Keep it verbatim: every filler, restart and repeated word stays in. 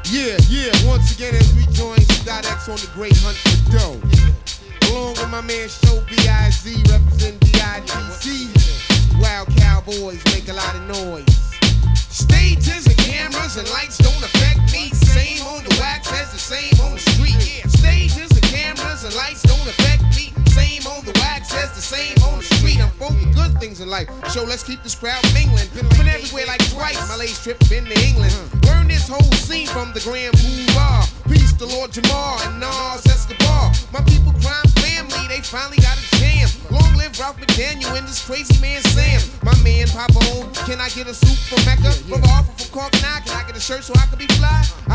Yeah, yeah, once again as we join Dot X on the great hunt for dough. Along with my man Show B I Z, representing D I T C. Wild cowboys make a lot of noise. Stages and cameras and lights don't affect me. Same on the wax as the same on the street. Stages and cameras and lights don't affect me. Same on the wax as the same on the street. I'm full of good things in life. So let's keep this crowd mingling. Been everywhere like twice. My latest trip been to England. Learn this whole scene from the Grand Boulevard. Peace to Lord Jamar and Nas Escobar. My people crime family, they finally got a jam. Long live Ralph McDaniel and this crazy man Sam. My man Papa O, can I get a suit from Mecca? Brother Arthur from Cork, can I get a shirt so I can be fly? I